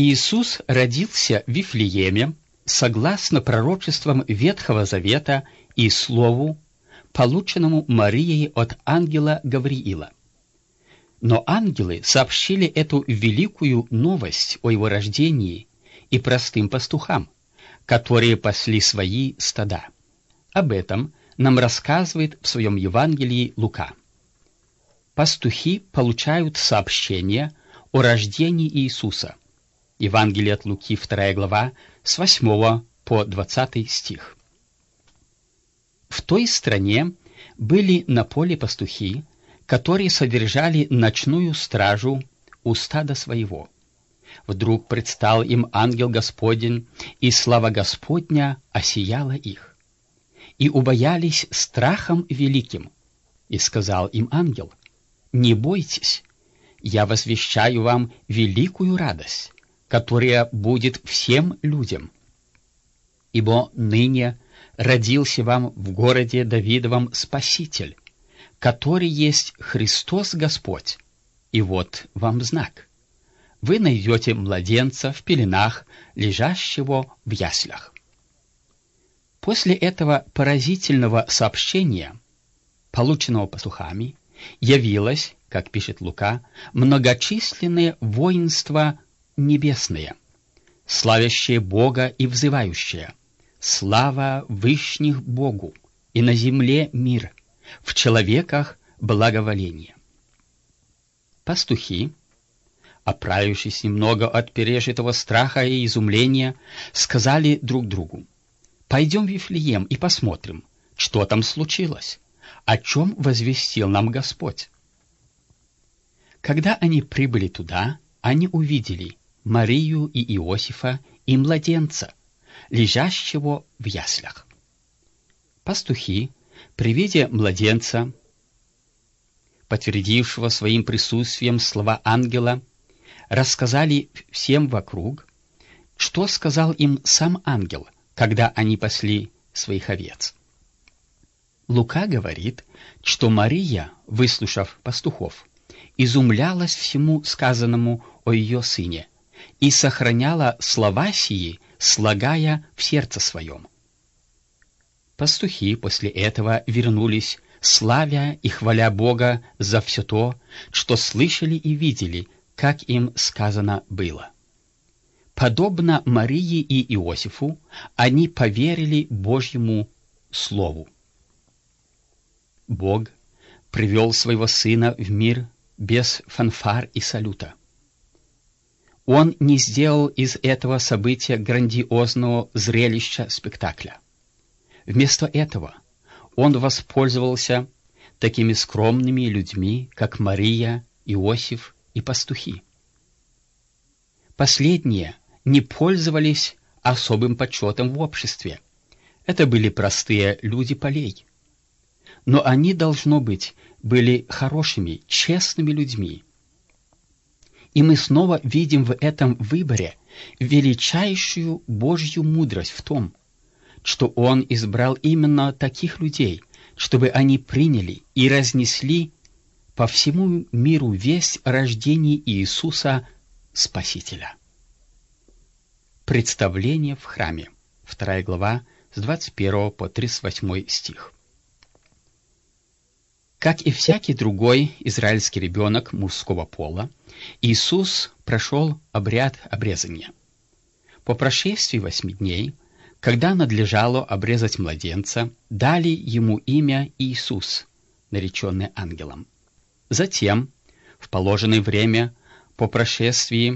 Иисус родился в Вифлееме согласно пророчествам Ветхого Завета и Слову, полученному Марией от ангела Гавриила. Но ангелы сообщили эту великую новость о его рождении и простым пастухам, которые пасли свои стада. Об этом нам рассказывает в своем Евангелии Лука. Пастухи получают сообщение о рождении Иисуса. Евангелие от Луки, 2 глава, с 8 по 20 стих. В той стране были на поле пастухи, которые содержали ночную стражу у стада своего. Вдруг предстал им ангел Господень, и слава Господня осияла их. И убоялись страхом великим. И сказал им ангел: «Не бойтесь, я возвещаю вам великую радость, которая будет всем людям. Ибо ныне родился вам в городе Давидовом Спаситель, который есть Христос Господь. И вот вам знак. Вы найдете младенца в пеленах, лежащего в яслях». После этого поразительного сообщения, полученного пастухами, явилось, как пишет Лука, многочисленное воинство небесное, славящее Бога и взывающее: «Слава вышних Богу, и на земле мир, в человеках благоволение». Пастухи, оправившись немного от пережитого страха и изумления, сказали друг другу: «Пойдем в Вифлеем и посмотрим, что там случилось, о чем возвестил нам Господь». Когда они прибыли туда, они увидели Марию и Иосифа и младенца, лежащего в яслях. Пастухи, при виде младенца, подтвердившего своим присутствием слова ангела, рассказали всем вокруг, что сказал им сам ангел, когда они пасли своих овец. Лука говорит, что Мария, выслушав пастухов, изумлялась всему сказанному о ее сыне и сохраняла слова сии, слагая в сердце своем. Пастухи после этого вернулись, славя и хваля Бога за все то, что слышали и видели, как им сказано было. Подобно Марии и Иосифу, они поверили Божьему Слову. Бог привел своего Сына в мир без фанфар и салюта. Он не сделал из этого события грандиозного зрелища спектакля. Вместо этого он воспользовался такими скромными людьми, как Мария, Иосиф и пастухи. Последние не пользовались особым почетом в обществе. Это были простые люди полей. Но они, должно быть, были хорошими, честными людьми. И мы снова видим в этом выборе величайшую Божью мудрость в том, что Он избрал именно таких людей, чтобы они приняли и разнесли по всему миру весть о рождении Иисуса Спасителя. Представление в храме. 2 глава, с 21 по 38 стих. Как и всякий другой израильский ребенок мужского пола, Иисус прошел обряд обрезания. По прошествии 8 дней, когда надлежало обрезать младенца, дали ему имя Иисус, нареченное ангелом. Затем, в положенное время, по прошествии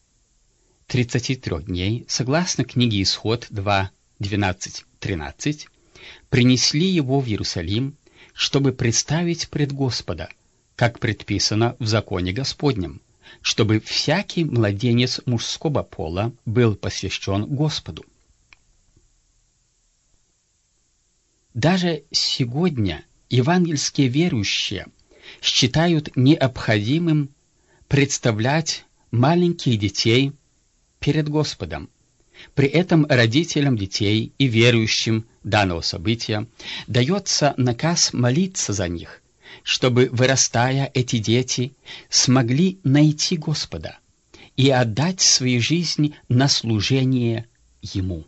33 дней, согласно книге Исход 2, 12-13, принесли его в Иерусалим, чтобы представить пред Господа, как предписано в законе Господнем, чтобы всякий младенец мужского пола был посвящен Господу. Даже сегодня евангельские верующие считают необходимым представлять маленьких детей перед Господом. При этом родителям детей и верующим данного события дается наказ молиться за них, чтобы, вырастая, эти дети смогли найти Господа и отдать свою жизнь на служение Ему.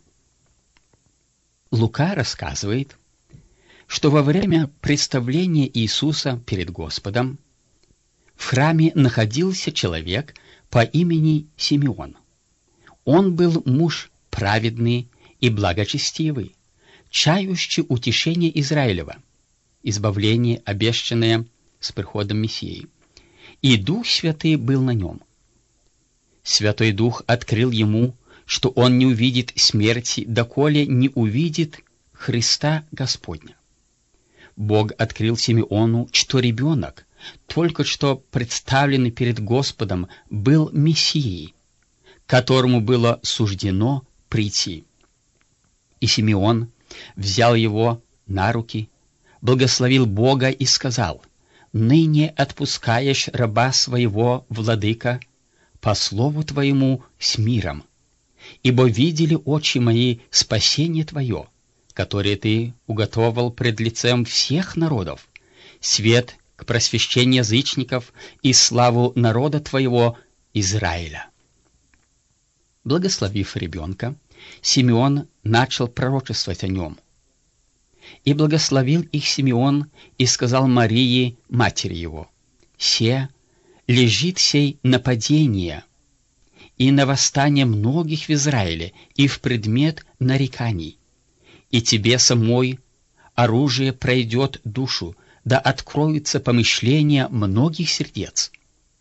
Лука рассказывает, что во время представления Иисуса перед Господом в храме находился человек по имени Симеон. Он был муж праведный и благочестивый, чающий утешение Израилева, избавление, обещанное с приходом Мессии. И Дух Святый был на нем. Святой Дух открыл ему, что он не увидит смерти, доколе не увидит Христа Господня. Бог открыл Симеону, что ребенок, только что представленный перед Господом, был Мессией, которому было суждено прийти. И Симеон взял его на руки, благословил Бога и сказал: «Ныне отпускаешь раба своего, владыка, по слову твоему с миром, ибо видели очи мои спасение твое, которое ты уготовал пред лицем всех народов, свет к просвещению язычников и славу народа твоего Израиля». Благословив ребенка, Симеон начал пророчествовать о нем. «И благословил их Симеон, и сказал Марии, матери его: «Се лежит сей нападение и на восстание многих в Израиле, и в предмет нареканий. И тебе самой оружие пройдет душу, да откроются помышления многих сердец».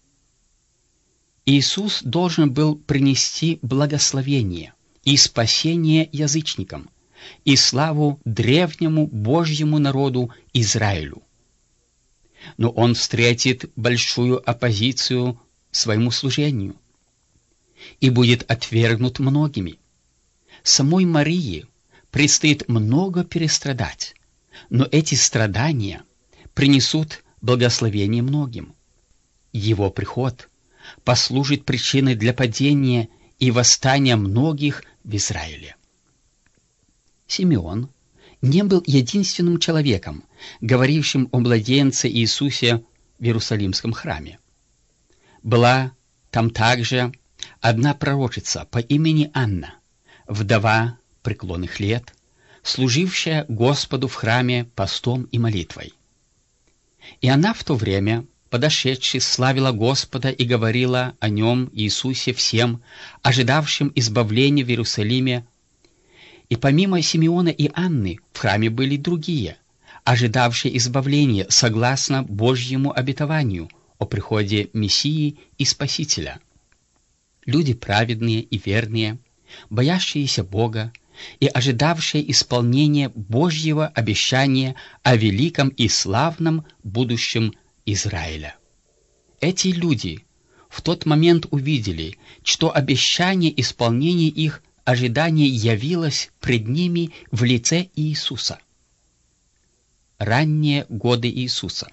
Иисус должен был принести благословение и спасение язычникам, и славу древнему Божьему народу Израилю. Но он встретит большую оппозицию своему служению и будет отвергнут многими. Самой Марии предстоит много перестрадать, но эти страдания принесут благословение многим. Его приход послужит причиной для падения и восстания многих в Израиле. Симеон не был единственным человеком, говорившим о младенце Иисусе в Иерусалимском храме. Была там также одна пророчица по имени Анна, вдова преклонных лет, служившая Господу в храме постом и молитвой. И она в то время, подошедши, славила Господа и говорила о нем, Иисусе, всем, ожидавшим избавления в Иерусалиме. И помимо Симеона и Анны в храме были другие, ожидавшие избавления согласно Божьему обетованию о приходе Мессии и Спасителя. Люди праведные и верные, боящиеся Бога и ожидавшие исполнения Божьего обещания о великом и славном будущем Израиля. Эти люди в тот момент увидели, что обещание исполнения их ожидания явилось пред ними в лице Иисуса. Ранние годы Иисуса.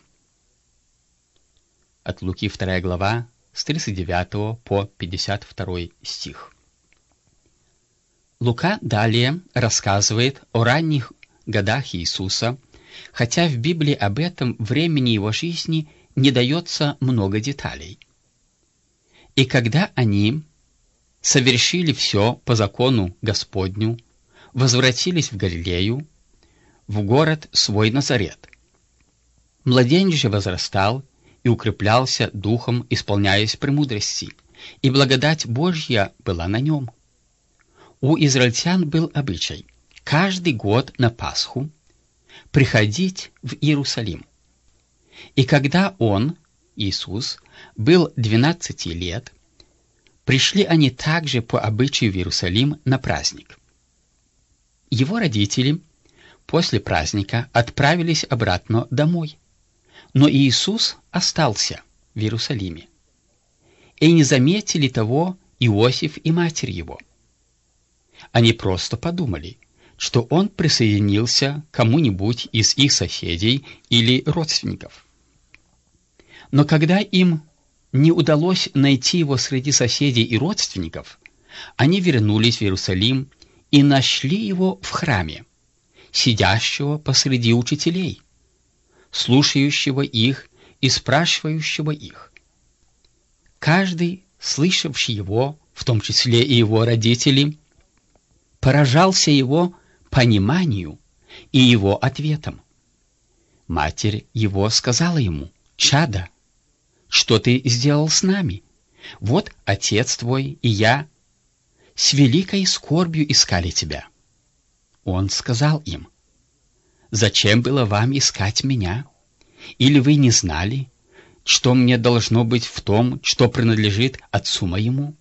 От Луки 2 глава, с 39 по 52 стих. Лука далее рассказывает о ранних годах Иисуса, хотя в Библии об этом времени его жизни не дается много деталей. И когда они совершили все по закону Господню, возвратились в Галилею, в город свой Назарет. Младенец же возрастал и укреплялся духом, исполняясь премудрости, и благодать Божья была на нем. У израильтян был обычай каждый год на Пасху приходить в Иерусалим. И когда он, Иисус, был 12 лет, пришли они также по обычаю в Иерусалим на праздник. Его родители после праздника отправились обратно домой, но Иисус остался в Иерусалиме. И не заметили того Иосиф и матерь его. Они просто подумали, что он присоединился к кому-нибудь из их соседей или родственников. Но когда им не удалось найти его среди соседей и родственников, они вернулись в Иерусалим и нашли его в храме, сидящего посреди учителей, слушающего их и спрашивающего их. Каждый слышавший его, в том числе и его родители, поражался его пониманию и его ответом. Матерь его сказала ему: «Чадо, что ты сделал с нами? Вот отец твой и я с великой скорбью искали тебя». Он сказал им: «Зачем было вам искать меня? Или вы не знали, что мне должно быть в том, что принадлежит отцу моему?»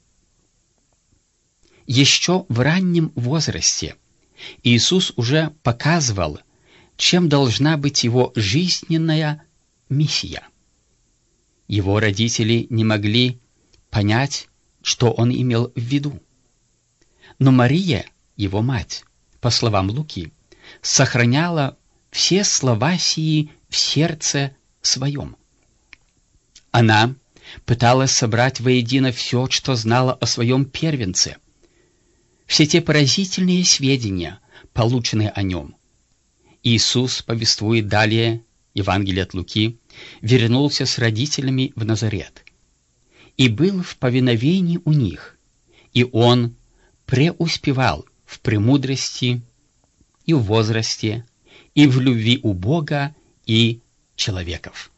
Еще в раннем возрасте Иисус уже показывал, чем должна быть его жизненная миссия. Его родители не могли понять, что он имел в виду. Но Мария, его мать, по словам Луки, сохраняла все слова сии в сердце своем. Она пыталась собрать воедино все, что знала о своем первенце, все те поразительные сведения, полученные о нем. Иисус, повествует далее Евангелие от Луки, вернулся с родителями в Назарет и был в повиновении у них, и он преуспевал в премудрости и в возрасте, и в любви у Бога и человеков.